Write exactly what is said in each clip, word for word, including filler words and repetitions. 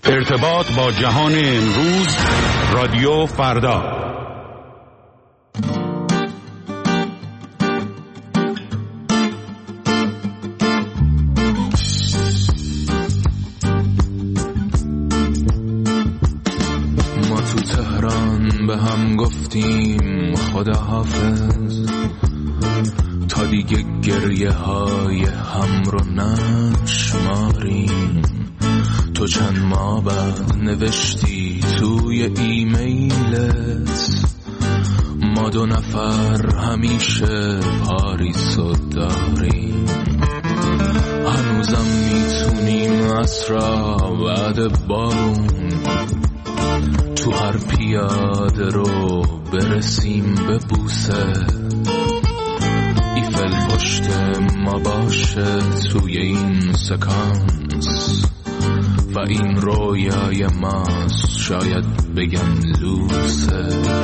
ارتباط با جهان امروز، رادیو فردا. ما تو تهران به هم گفتیم خداحافظ، تا دیگه گریه های هم رو نشماریم. تو چند ما بعد نوشتی توی ایمیلت، ما دو نفر همیشه پاریسو داریم. هنوزم میتونیم عصرا بعد بارون تو هر پیاده رو برسیم به بوسه. ایفل پشت ما باشه توی این سکانس و این رویای ماست، شاید بگم لوسه.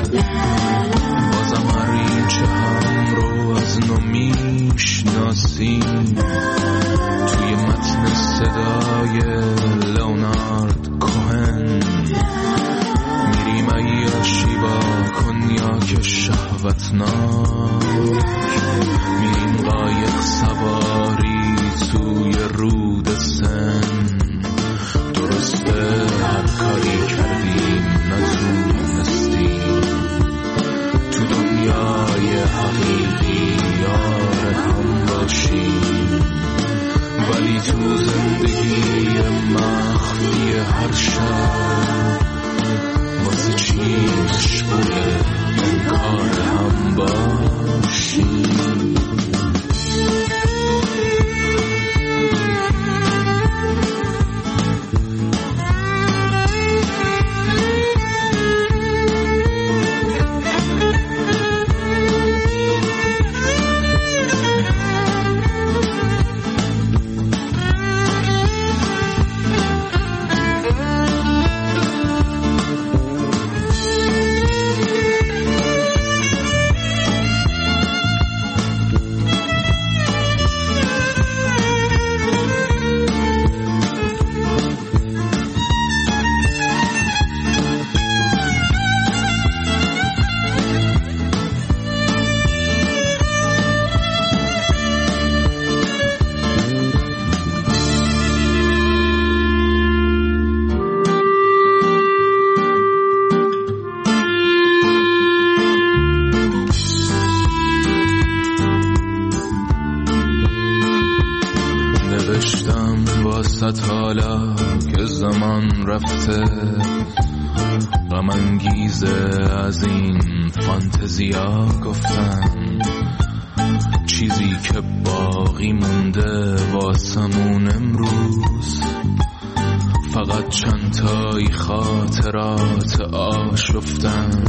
بازم هر این چه هم رو از نو میشناسیم، توی متن صدای لئونارد کوهن میریم عیاشی با کنیاک شهوتناک، میریم قایق سواری توی رود سن. درسته هر کاری کردیم نتونستیم تو دنیای حقیقی یار هم باشیم، ولی تو زندگی مخفی هر شب واسه چی مشغول انکار هم باشیم. حالا که زمان رفته غم انگیزه از این فانتزیا گفتم، چیزی که باقی مونده واسمون امروز فقط چند تایی خاطرات آشفتن.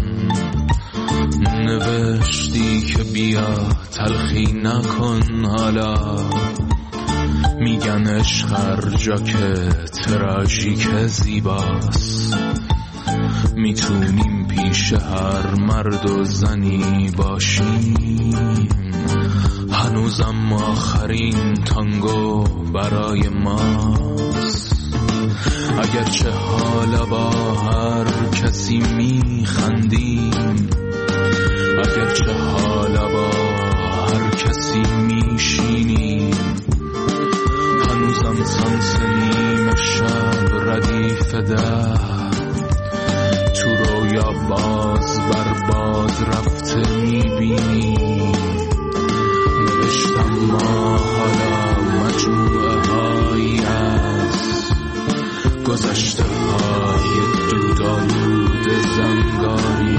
نوشتی که بیا تلخی نکن، حالا میگن عشق هر جا که تراژیک زیباست، میتونیم پیش هر مرد و زنی باشیم. هنوزم آخرین تانگو برای ماست، اگرچه حالا با هر کسی میخندیم، اگرچه حالا با هر کسی میشینیم. هنوزم سانس نیمه شب ردیف ده تو رویا باز بر باز رفته میبینیم. نوشتم ما حالا مجموعه هایی از گذشته های دودالود زنگاری.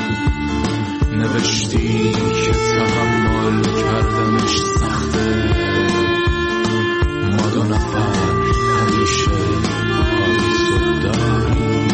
نوشتی که تحمل کردنش سخته، ما دو نفر همیشه پاییزو داریم.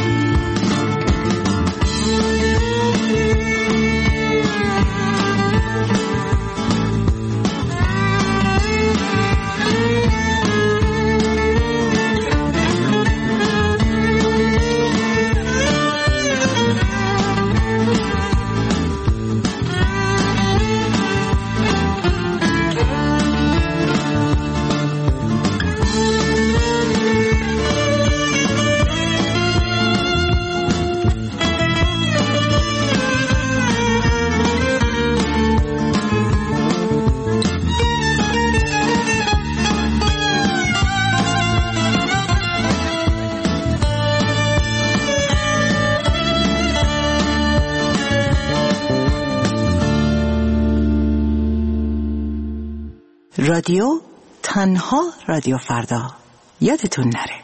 رادیو تنها رادیو فردا، یادتون نره.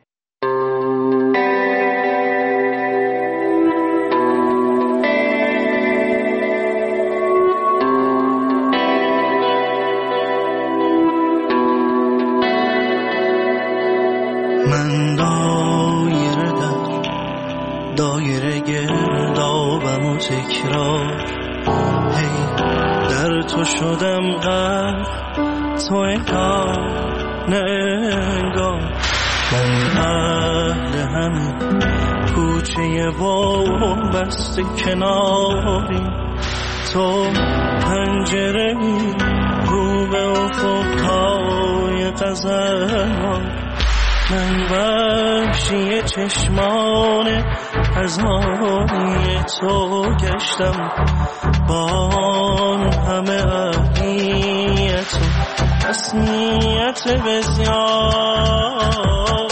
من دایره در دایره گردابم و تکرار، هی در تو شدم غرق، تو انگار نه انگار. من اهل همین کوچه بام بسته کناری، تو پنجره رو به افقهای قزل‌ها. من وحشی چشمان هزاری تو گشتم، با آن همه اهمیت و رسمیت بسیار.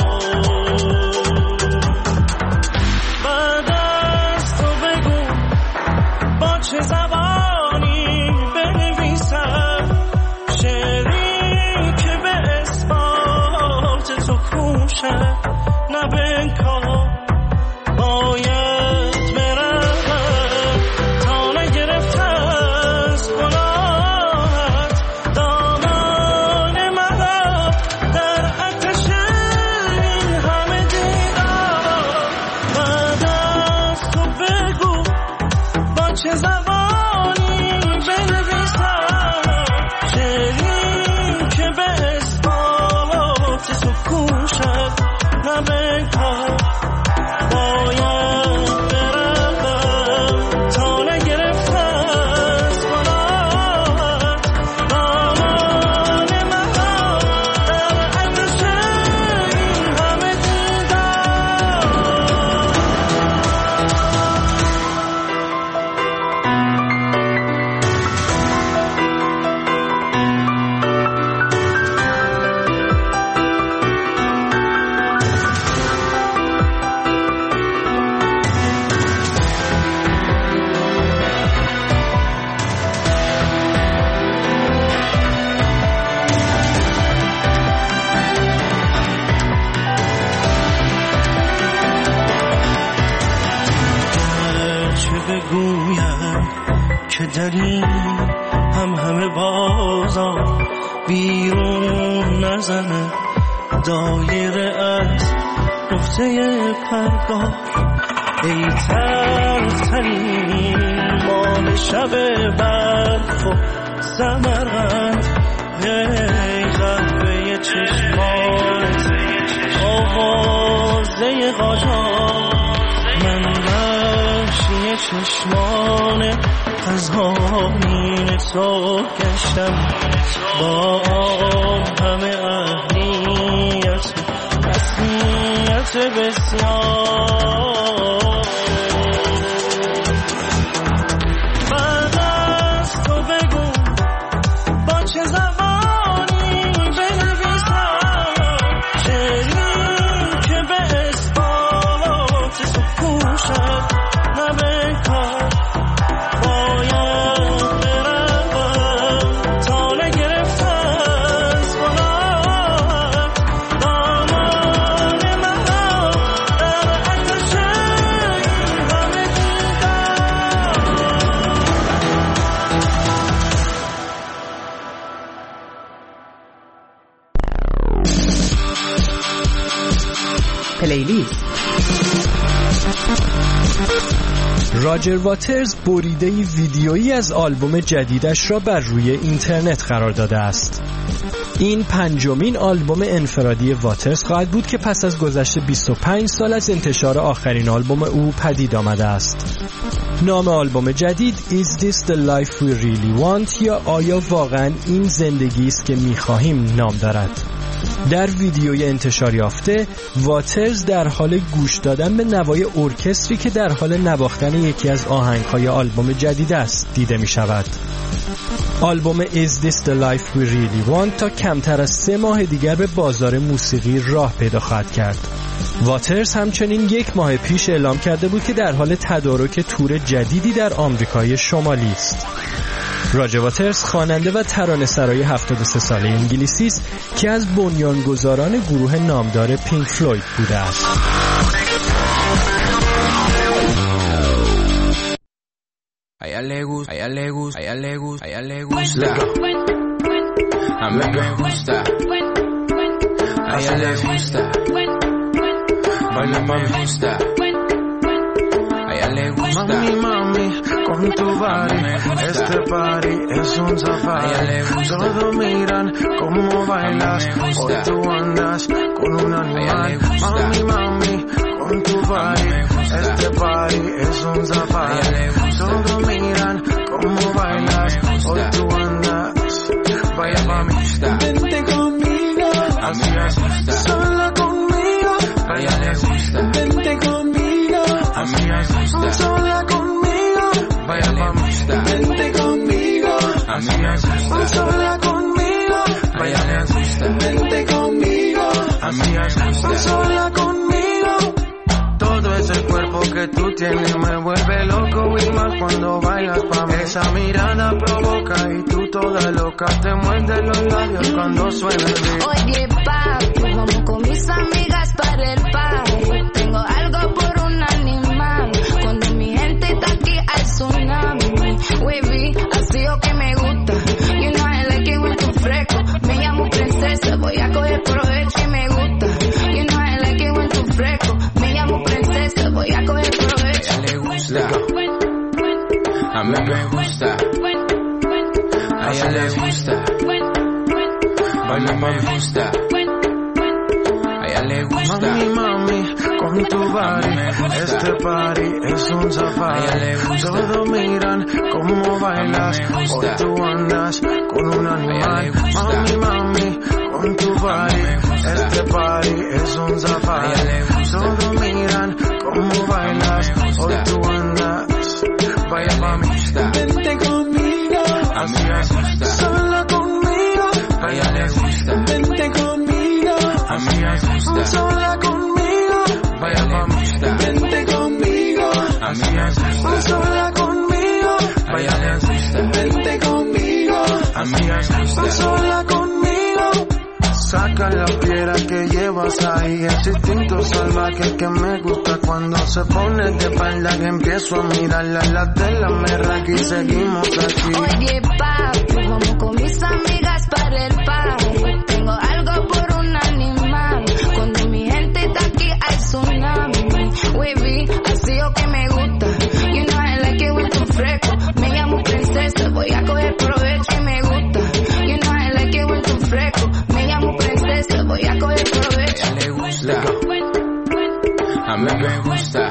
بعد از تو بگو با چه زبانی بنویسم شعری که به اثبات تو کوشد، نه بنکار باید برم تا نگرفته از گناهت دامان مرا در آتش این همه دیدار. بعد از تو بگو با چه زبانی بنویسم شعری که به اثبات تو کوشد، نه بنکار باید برم تا نگرفته از گناهت دامان مرا در آتش این همه دیدار. چه بگویم که در این هم همه بازار بیرون نزنه دایره از نقطه پرگار. ای تلخترین مال شب برف و زمرقند، ای قهوه چشمات آوازه قاجار. من وحشی چشمان قزانین تو گشتم، با آن همه اهمیت و رسمیت بسیار. بعد از تو بگو با چه زبانی بنویسم شعری که به اثبات تو کوشد، نه بنکار باید برم تا نگرفته از گناهت دامان مرا در آتش این همه دیدار. پلیلیست. راجر واترز بریده‌ای ویدیویی از آلبوم جدیدش را بر روی اینترنت قرار داده است. این پنجمین آلبوم انفرادی واترز خواهد بود که پس از گذشت بیست و پنج سال از انتشار آخرین آلبوم او پدید آمده است. نام آلبوم جدید Is This the Life We Really Want یا آیا واقعا این زندگی است که می‌خواهیم نام دارد. در ویدیوی انتشار یافته واترز در حال گوش دادن به نوای ارکستری که در حال نواختن یکی از آهنگ‌های آلبوم جدید است دیده می‌شود. آلبوم Is This the Life We Really Want تا کمتر از سه ماه دیگر به بازار موسیقی راه پیدا خواهد کرد. واترز همچنین یک ماه پیش اعلام کرده بود که در حال تدارک تور جدیدی در آمریکای شمالی است. راجر واترز خواننده و ترانه‌سرای هفتاد و سه ساله انگلیسی است که از بنیانگذاران گروه نامدار پینک فلوید بوده است. A ella le gusta, a ella le gusta, a ella le gusta, a ella le gusta. A mí me gusta. A ella le gusta. Baila me gusta. A ella le gusta. Mami, mami, con tu body, este party es un safari. Todos miran cómo bailas, hoy tú andas con un animal. Mami, mami, con tu body, este party es un safari. Todos miran cómo bailas, hoy tú andas. Vaya mami, vente conmigo, así es, sola conmigo. Vaya vente conmigo, así es, sola conmigo. Vaya mami, vente conmigo, así es, sola conmigo. Vaya vente conmigo, así es, sola conmigo. Todo ese cuerpo que tú tienes me vuelve loco y más cuando bailas pa' mí. Esa mirada provoca y tú toda loca te muerdes los labios cuando suena el beat. Oye papi, vamos con mis amigas para el party. Tengo algo por un animal. Cuando mi gente está aquí hay tsunami. Wavy, así o que me gusta. You know I like it when tú fresco. Me llamo princesa, voy a coger provecho y me gusta. You know I like it when tú fresco. Me llamo princesa, voy a coger provecho. A ella le gusta. A mí me gusta. A ella le gusta. Baila me gusta. A ella le gusta. Mami, mami, con tu body, este party es un safari. Todos miran cómo bailas, hoy tú andas con un animal. Mami, mami, con tu body, este party es un safari. Todos miran cómo bailas, hoy tú andas. Vaya mami, vente conmigo, así es, sola conmigo. Vaya vente conmigo, así es, sola conmigo. Vaya mami, vente conmigo, así es, sola conmigo. Vaya vente conmigo, así es, sola conmigo. Saca la piedra que llevas ahí, ese instinto salvaje que me gusta cuando se pone de espalda que empiezo a mirarla, la tela me raca y seguimos aquí. Oye papi, vamos con mis amigas para el party. Tengo algo por un animal. Cuando mi gente está aquí hay tsunami. Wavy, así o que me gusta. You know I like it when tú fresco. Me llamo princesa, voy a coger provecho y me gusta. You know I like it when tú fresco. Me llamo princesa, voy a coger provecho. A ella le gusta. A mí me gusta.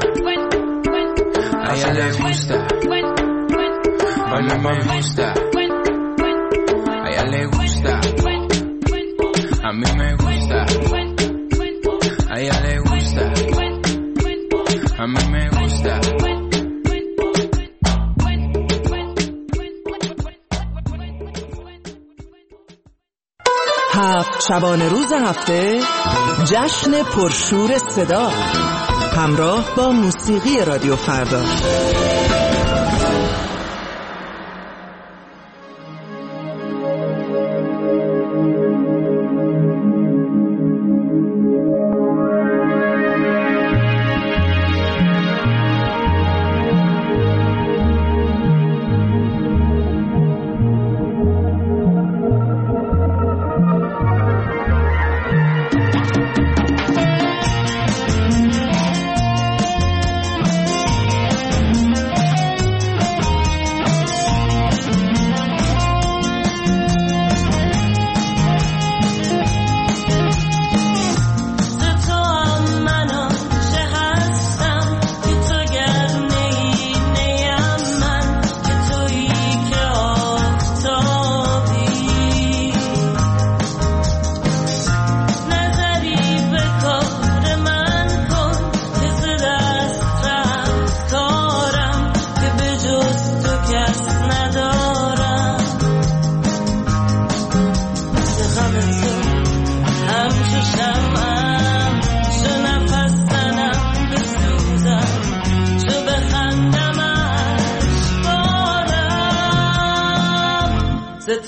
A ella le gusta. Baila me gusta. A ella le gusta. A mí me gusta. A ella le gusta. A mí me gusta. هفت شبانه روز هفته جشن پرشور صدا همراه با موسیقی رادیو فردا.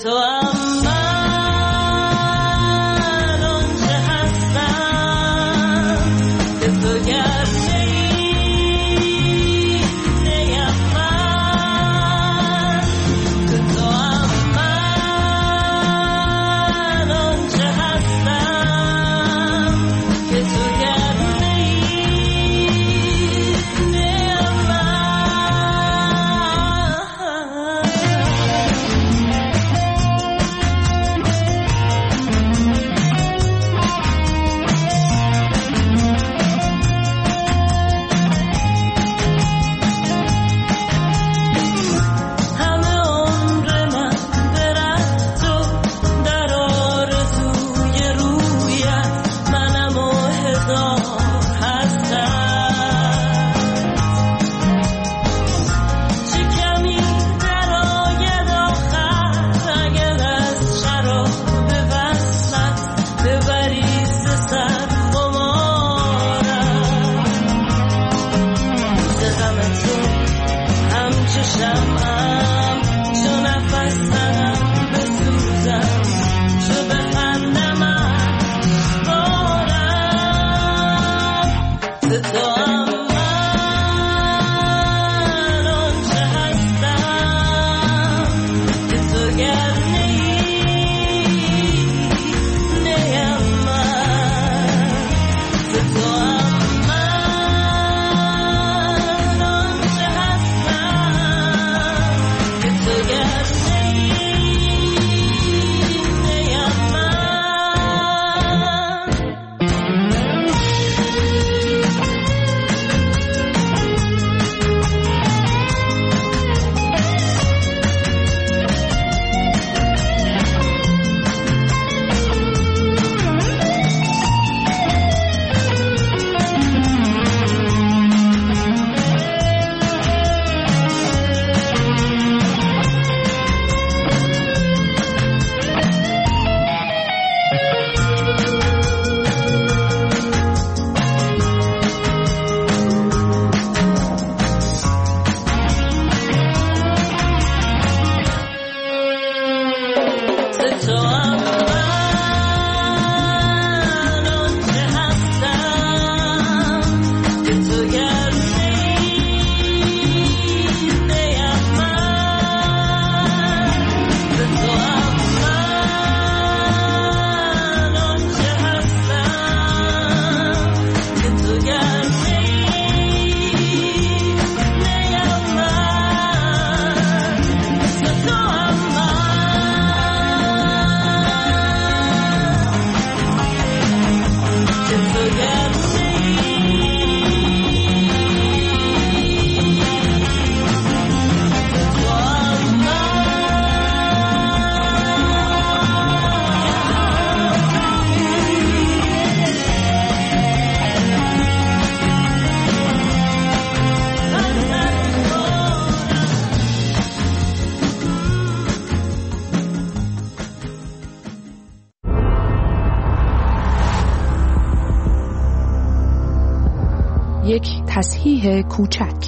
یک تصحیح کوچک.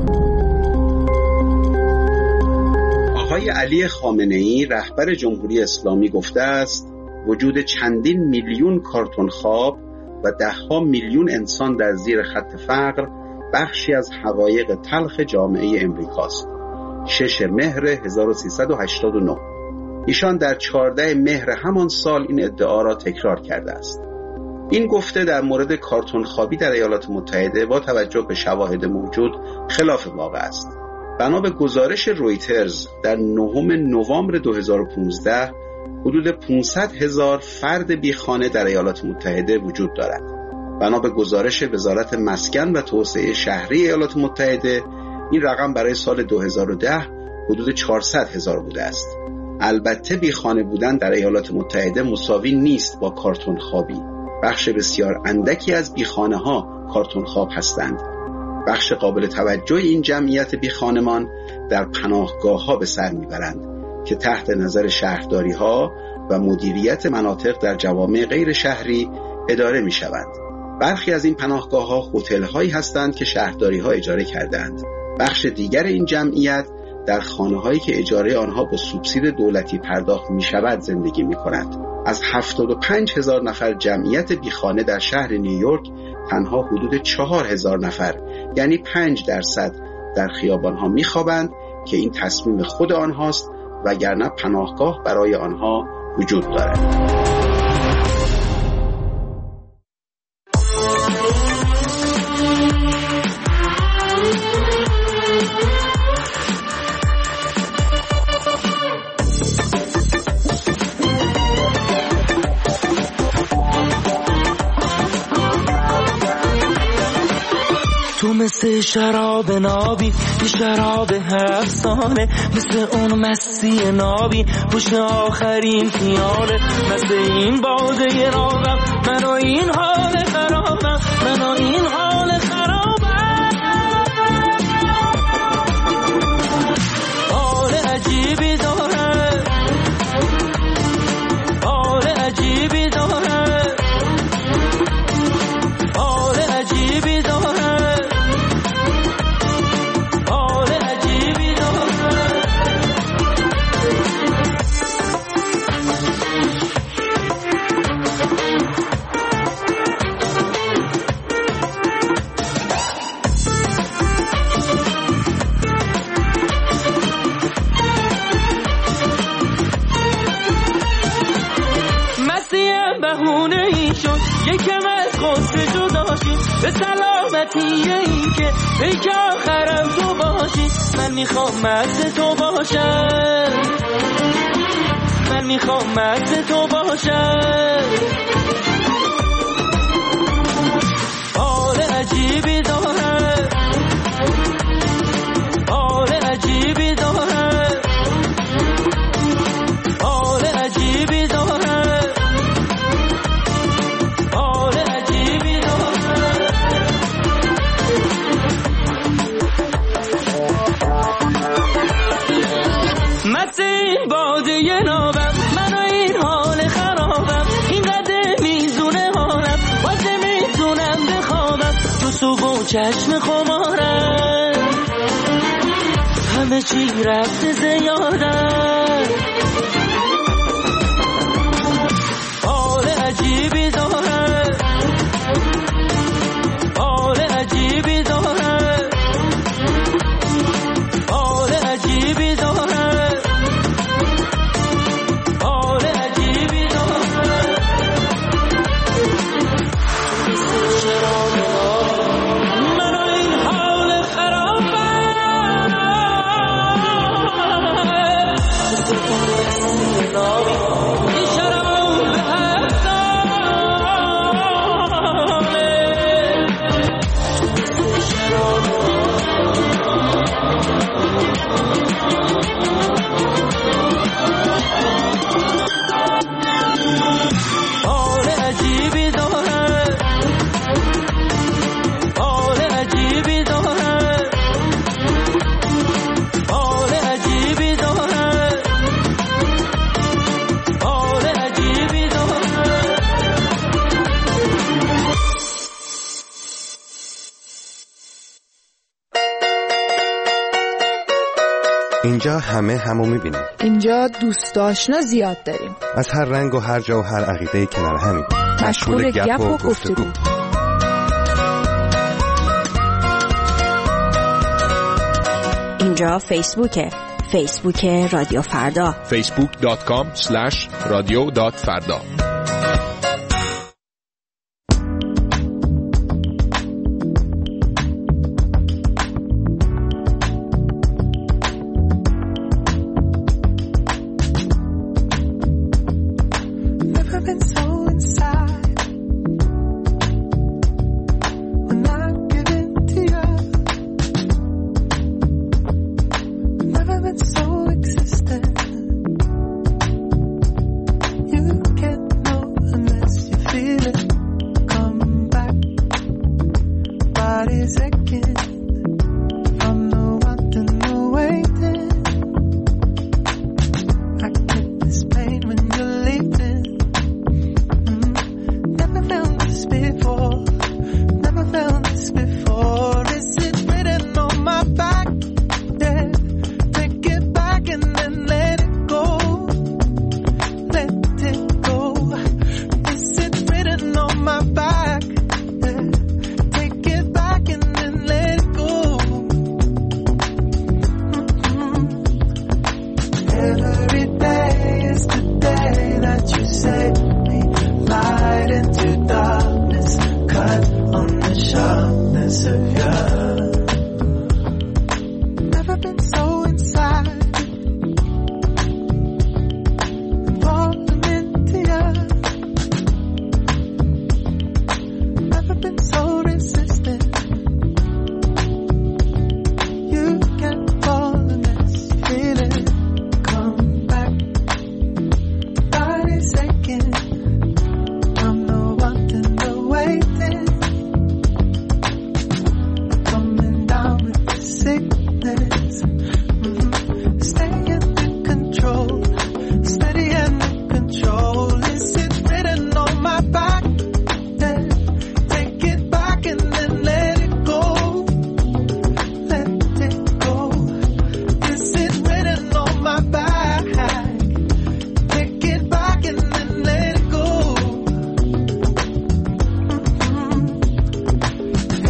آقای علی خامنه‌ای رهبر جمهوری اسلامی گفته است وجود چندین میلیون کارتون خواب و ده‌ها میلیون انسان در زیر خط فقر بخشی از حقایق تلخ جامعه امریکاست. شش مهر هزار و سیصد و هشتاد و نه. ایشان در چهارده مهر همان سال این ادعا را تکرار کرده است. این گفته در مورد کارتون خوابی در ایالات متحده با توجه به شواهد موجود خلاف واقع است. بنا به گزارش رویترز در نهم نوامبر دو هزار و پانزده حدود پانصد هزار فرد بیخانه در ایالات متحده وجود دارد. بنا به گزارش وزارت مسکن و توسعه شهری ایالات متحده این رقم برای سال دو هزار و ده حدود چهارصد هزار بوده است. البته بیخانه بودن در ایالات متحده مساوی نیست با کارتون خوابی. بخش بسیار اندکی از بیخانه ها کارتون خواب هستند. بخش قابل توجه این جمعیت بیخانمان در پناهگاه ها به سر میبرند که تحت نظر شهرداری ها و مدیریت مناطق در جوامع غیر شهری اداره می شوند. برخی از این پناهگاه ها هتل هایی هستند که شهرداری ها اجاره کردند. بخش دیگر این جمعیت در خانه‌هایی که اجاره آنها با سوبسید دولتی پرداخت می‌شود زندگی می‌کنند. از هفتاد و پنج هزار نفر جمعیت بیخانه در شهر نیویورک تنها حدود چهار هزار نفر یعنی پنج درصد در خیابان‌ها می‌خوابند که این تصمیم خود آنهاست وگرنه پناهگاه برای آنها وجود دارد. تو مثل شراب نابی، یه شراب افسانه، مثل اون مستی نابی پشت آخرین پیاله، مثل این باده نابم، من و این حال خرابم، من و این حال خرابم. حال عجیبی داره، حال عجیبی داره، حال عجیبی داره. یکم از غصه جدا شی، به سلامتی این که ای که آخرم تو باشی. من میخوام مست تو باشم، من میخوام مست تو باشم. حال عجیبی داره، حال عجیبی داره، حال عجیبی داره. این باده نابم، من و این حال خرابم، این قدر میزونه حالم، واسه میتونم بخوابم تو صبح و چشم خمارم، همه چی رفته زیادم. حال عجیبی داره، حال عجیبی داره، حال عجیبی داره. اینجا همه همو میبینیم. اینجا دوست آشنا زیاد داریم. از هر رنگ و هر جا و هر عقیده کنار همیم. مشغول گپ و گفتگو. اینجا فیسبوکه. فیسبوک رادیو فردا. فیسبوک دات کام اسلش رادیو دات فردا.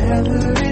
together